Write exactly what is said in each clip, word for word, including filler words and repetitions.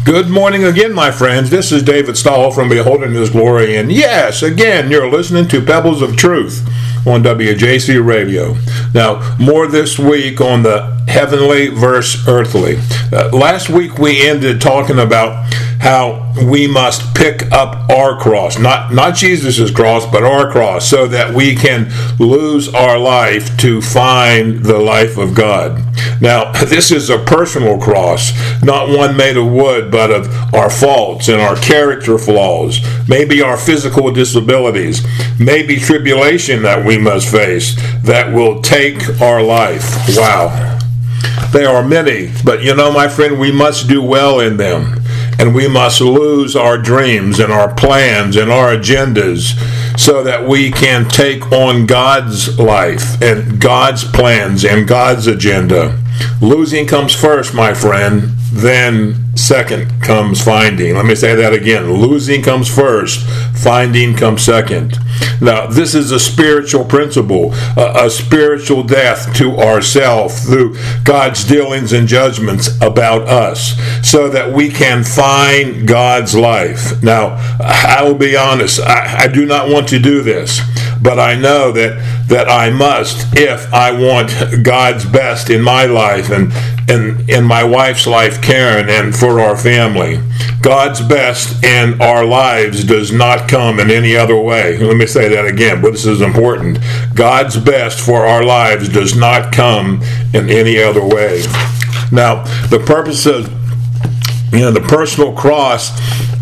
Good morning again, my friends. This is David Stahl from Beholding His Glory. And yes, again, you're listening to Pebbles of Truth on W J C Radio. Now, more this week on the heavenly versus earthly. Uh, last week we ended talking about how we must pick up our cross, not not Jesus' cross, but our cross, so that we can lose our life to find the life of God. Now, this is a personal cross, not one made of wood, but of our faults and our character flaws, maybe our physical disabilities, maybe tribulation that we must face that will take our life. Wow. There are many, but you know, my friend, we must do well in them. And we must lose our dreams and our plans and our agendas so that we can take on God's life and God's plans and God's agenda. Losing comes first, my friend, then second comes finding. Let me say that again. Losing comes first, finding comes second. Now, this is a spiritual principle, a, a spiritual death to ourselves through God's dealings and judgments about us, so that we can find God's life. Now, I will be honest, I, I do not want to do this, but I know that, that I must if I want God's best in my life and in, in my wife's life, Karen, and for our family. God's best in our lives does not come in any other way. Let me say that again, but this is important. God's best for our lives does not come in any other way. Now, the purpose of, you know, the personal cross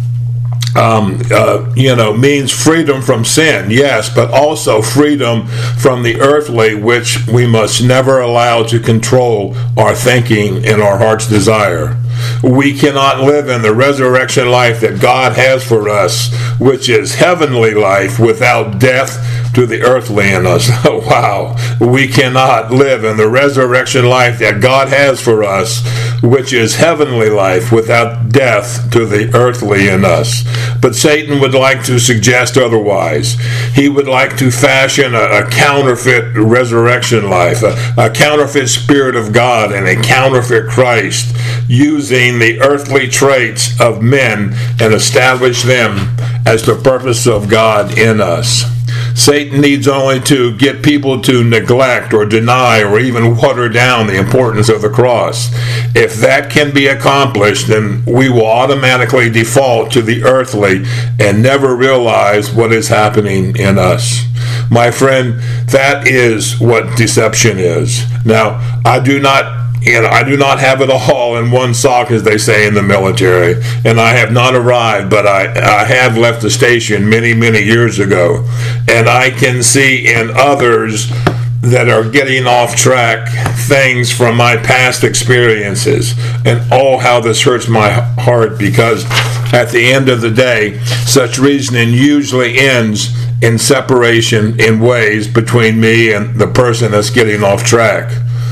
Um, uh, you know, means freedom from sin, yes, but also freedom from the earthly, which we must never allow to control our thinking and our heart's desire. We cannot live in the resurrection life that God has for us, which is heavenly life, without death to the earthly in us. Wow. We cannot live in the resurrection life that God has for us, which is heavenly life, without death to the earthly in us. But Satan would like to suggest otherwise. He would like to fashion a, a counterfeit resurrection life, a, a counterfeit Spirit of God, and a counterfeit Christ, using the earthly traits of men and establish them as the purpose of God in us. Satan needs only to get people to neglect or deny or even water down the importance of the cross. If that can be accomplished, then we will automatically default to the earthly and never realize what is happening in us. My friend, that is what deception is. Now, I do not And I do not have it all in one sock, as they say in the military. And I have not arrived, but I, I have left the station many, many years ago. And I can see in others that are getting off track things from my past experiences. And oh, how this hurts my heart, because at the end of the day, such reasoning usually ends in separation in ways between me and the person that's getting off track.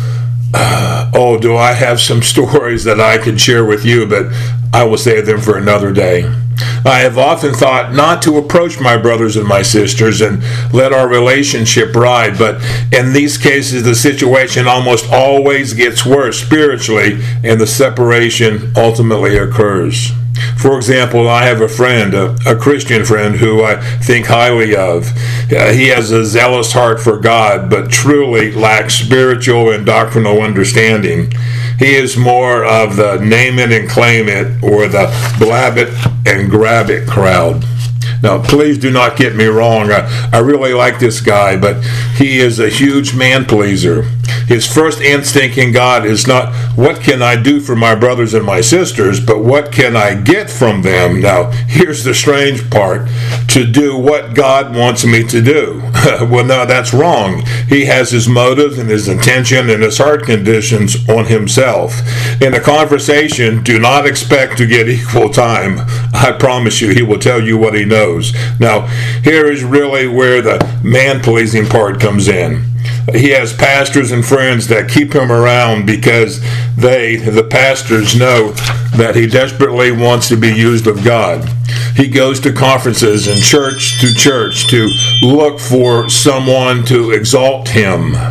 Uh, oh, do I have some stories that I can share with you, but I will save them for another day. I have often thought not to approach my brothers and my sisters and let our relationship ride, but in these cases the situation almost always gets worse spiritually, and the separation ultimately occurs. For example, I have a friend, a, a Christian friend, who I think highly of. Uh, he has a zealous heart for God, but truly lacks spiritual and doctrinal understanding. He is more of the name it and claim it, or the blab it and grab it crowd. Now, please do not get me wrong. I, I really like this guy, but he is a huge man pleaser. His first instinct in God is not, what can I do for my brothers and my sisters, but what can I get from them? Now, here's the strange part. To do what God wants me to do. Well, no, that's wrong. He has his motives and his intention and his heart conditions on himself. In a conversation, do not expect to get equal time. I promise you, he will tell you what he knows. Now, here is really where the man-pleasing part comes in. He has pastors and friends that keep him around because they, the pastors, know that he desperately wants to be used of God. He goes to conferences and church to church to look for someone to exalt him.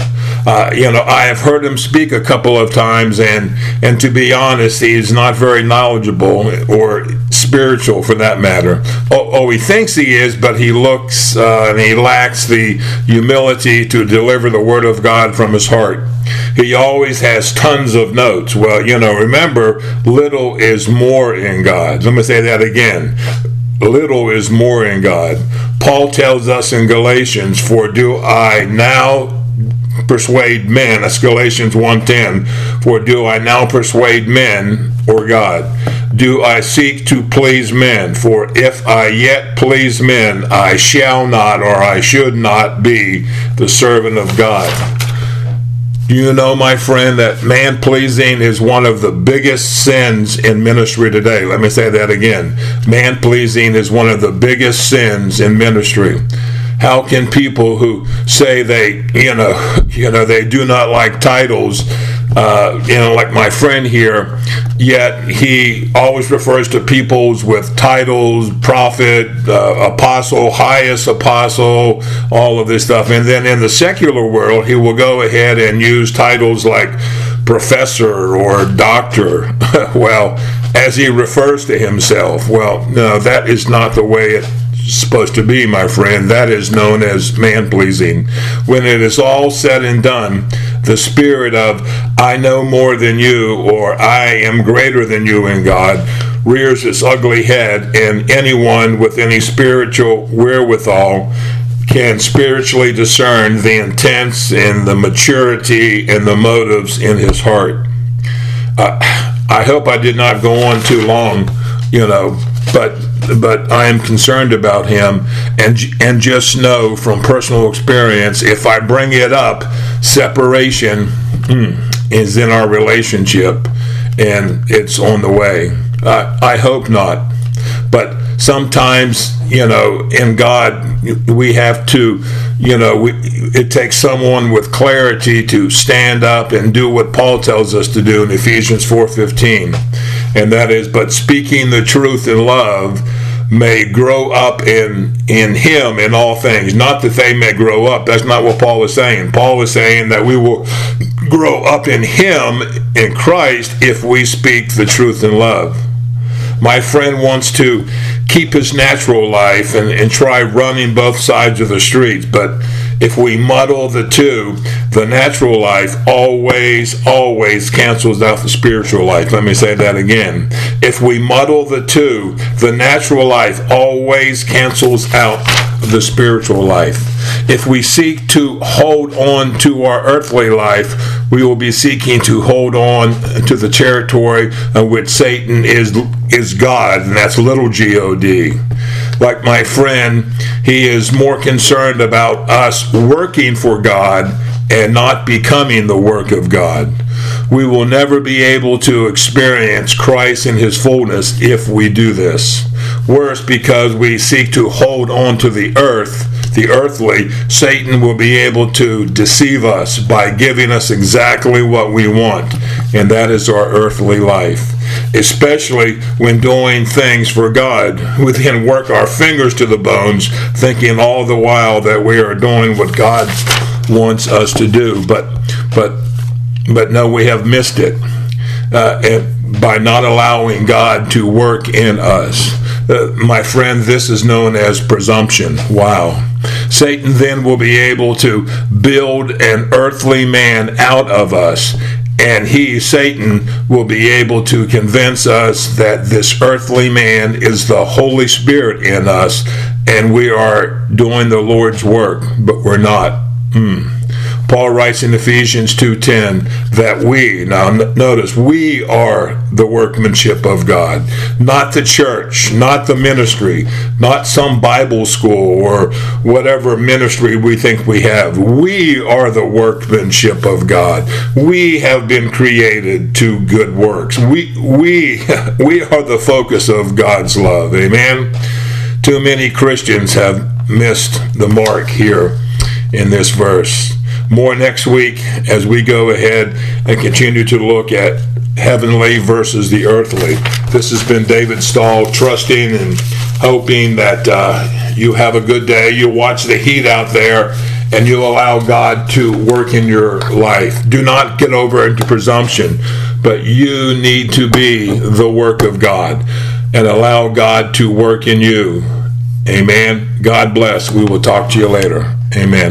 Uh, you know, I have heard him speak a couple of times, and and to be honest, he's not very knowledgeable or spiritual for that matter. Oh, oh he thinks he is, but he looks uh, and he lacks the humility to deliver the word of God from his heart. He always has tons of notes. Well, you know, remember, little is more in God. Let me say that again. Little is more in God. Paul tells us in Galatians, for do I now persuade men, that's Galatians one ten, for do I now persuade men or God? Do I seek to please men? For if I yet please men, I shall not, or I should not be the servant of God. Do you know, my friend, that man-pleasing is one of the biggest sins in ministry today? Let me say that again. Man-pleasing is one of the biggest sins in ministry. How can people who say they, you know, you know, they do not like titles, uh, you know, like my friend here, yet he always refers to peoples with titles, prophet, uh, apostle, highest apostle, all of this stuff. And then in the secular world, he will go ahead and use titles like professor or doctor. Well, as he refers to himself. Well, no, that is not the way it supposed to be, my friend. That is known as man-pleasing. When it is all said and done, the spirit of I know more than you, or I am greater than you in God, rears its ugly head, and anyone with any spiritual wherewithal can spiritually discern the intents and the maturity and the motives in his heart. Uh, I hope I did not go on too long, you know, but but I am concerned about him, and and just know from personal experience, if I bring it up, separation mm, is in our relationship, and it's on the way. Uh, I hope not, but sometimes, you know, in God, we have to, you know, we, it takes someone with clarity to stand up and do what Paul tells us to do in Ephesians four fifteen, and that is, but speaking the truth in love may grow up in in him in all things. Not that they may grow up. That's not what Paul is saying. Paul is saying that we will grow up in him, in Christ, if we speak the truth in love. My friend wants to keep his natural life and, and try running both sides of the street, but if we muddle the two, the natural life always, always cancels out the spiritual life. Let me say that again. If we muddle the two, the natural life always cancels out the spiritual life. If we seek to hold on to our earthly life, we will be seeking to hold on to the territory of which Satan is is God, and that's little G O D. Like my friend, he is more concerned about us working for God and not becoming the work of God. We will never be able to experience Christ in his fullness if we do this. Worse, because we seek to hold on to the earth, the earthly, Satan will be able to deceive us by giving us exactly what we want, and that is our earthly life. Especially when doing things for God. We then work our fingers to the bones, thinking all the while that we are doing what God wants us to do. But but but no, we have missed it uh, and by not allowing God to work in us. Uh, my friend, this is known as presumption. Wow. Satan then will be able to build an earthly man out of us, and he, Satan, will be able to convince us that this earthly man is the Holy Spirit in us, and we are doing the Lord's work, but we're not. Hmm. Paul writes in Ephesians two ten that we, now notice, we are the workmanship of God, not the church, not the ministry, not some Bible school or whatever ministry we think we have. We are the workmanship of God. We have been created to good works. We we we are the focus of God's love. Amen. Too many Christians have missed the mark here in this verse. More next week as we go ahead and continue to look at heavenly versus the earthly. This has been David Stahl, trusting and hoping that uh, you have a good day. You watch the heat out there and you allow God to work in your life. Do not get over into presumption, but you need to be the work of God and allow God to work in you. Amen. God bless. We will talk to you later. Amen.